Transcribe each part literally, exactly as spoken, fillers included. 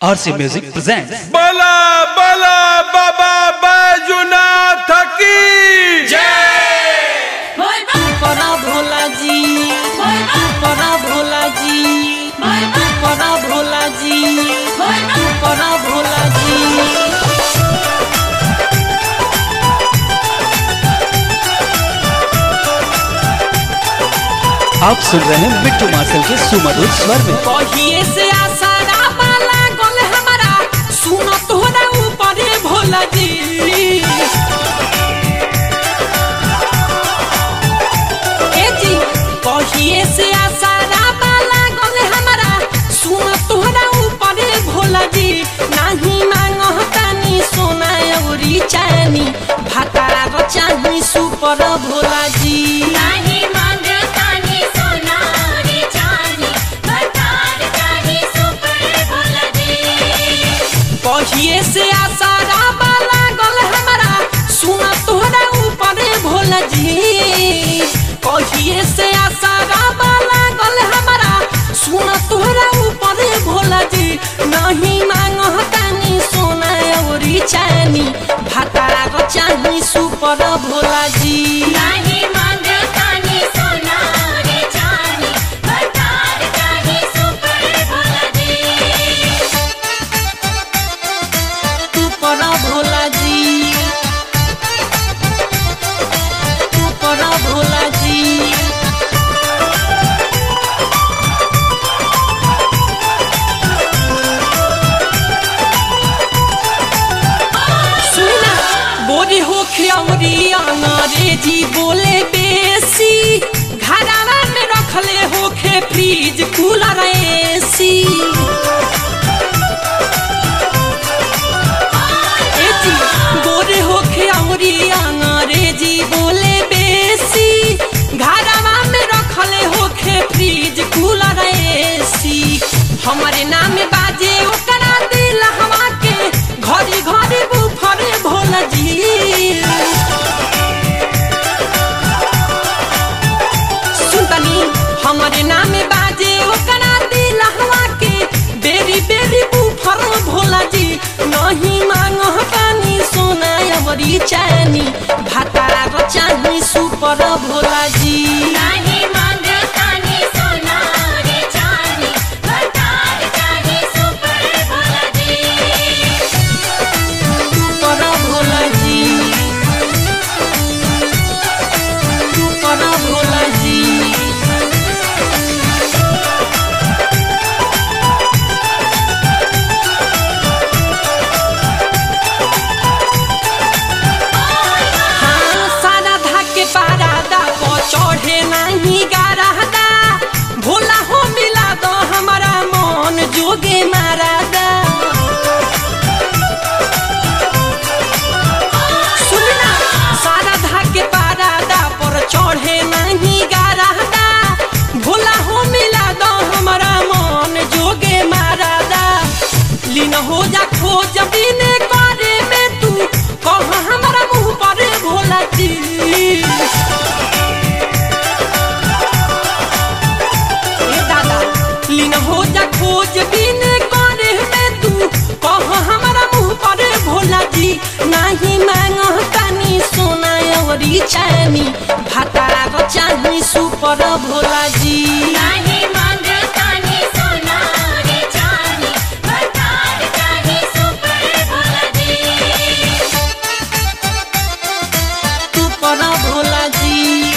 R C Music presents बला बला बाबा बैजुनाथ की जय। परा भोला जी, परा भोला जी, परा भोला जी, परा भोला जी। आप सुन रहे हैं बिट्टू मार्शल के सुमधुर स्वर में। कहिए से आसारा वाला गोल हमारा सुनो तोरा ऊपर भोला जी। ए जी कहिए से आसारा वाला गोल हमारा सुनो तोरा ऊपर भोला जी। नहीं मांगो तानी सोना औरी चानी भातार चाही सुपर भोला जी। नहीं कहिए से आसारा वाला गोल हमारा सुना तोहरा ऊपर भोला जी। कहिए से आसारा वाला गोल हमारा सुना तोहरा ऊपर भोला जी। नहीं मांगो तानी सोना औरी चानी भातार चाही सुपर भोला जी। नहीं मांगो तानी सोना औरी चानी भातार चाही सुपर भोला जी। परा भोला जी, परा भोला जी। सुना बोरी हो खियावरी अंग्रेजी बोले बेसी। घराना में रखले होखे फ्रिज कूलर एसी। गोरे होखे औरी अंग्रेजी बोले बेसी। घरवा में रखले होखे फ्रिज कूलर एसी। हमारे नाम बाजे ओकरा दिल हवा के घड़ी घड़ी बुफर भोला जी। सुनतनी हमारे नाम बाजे ओकरा दिल हवा के बेरी बेरी बुफर भोला जी। नहीं मांगो पानी सोना औरी चानी भातार चाही सुपर भोला जी। नहीं मांगो पानी सोना औरी चानी भातार चाही super Bhola ji. Super Bhola ji, super Bhola ji. चढ़े नहीं गारदा भोला हो मिला दो हमारा मन जोगे मारादा। सुनना सारा धाके पारादा पर चढ़े नहीं गारदा भोला हो मिला दो हमारा मन जोगे मारादा। लीन हो जा खोज बिने करे में तू कह हमारा मुँह पर भोला जी। लीन हो जा खोज बिन करे में तू कह हमारा मुँह पर भोला जी। नहीं मांगो तानी सोना औरी चानी भातार चाही सुपर भोला जी। नहीं मांगो तानी सोना औरी चानी भातार चाही super Bhola ji. Super Bhola ji,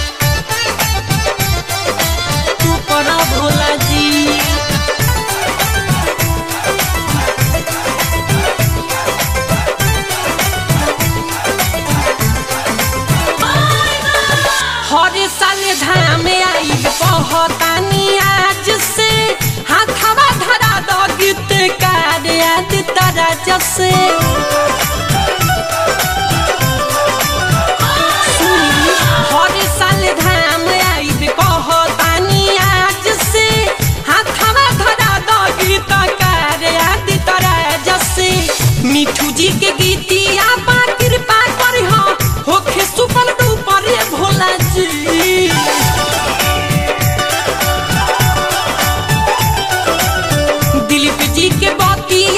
super Bhola ji. हर साल धाम आई कहतानी आज से हाथवा धरा दो गीत कार याद तारा जसे। सुनी हर साल धाम आई कहतानी आज से हाथवा धरा दो गीत कार याद तारा जसे। मिठू जी के गीतिया बा कृपा करी हो होखे सुपर डुपर भोला जी। दिलीप जी के बाती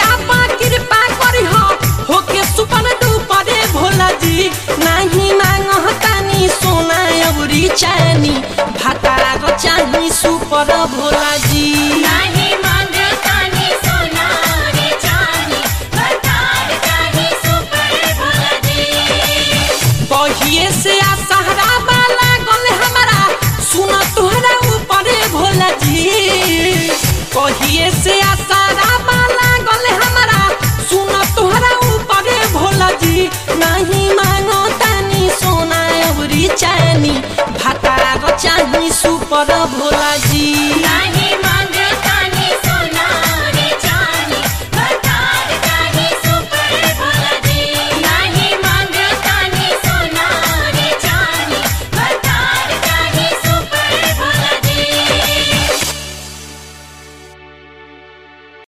आसारा लागल हमरा सुना तोहरा ऊपर भोला जी नहीं मांगो तानी सोना अउरी चानी भातार चाही सुपर भोला जी।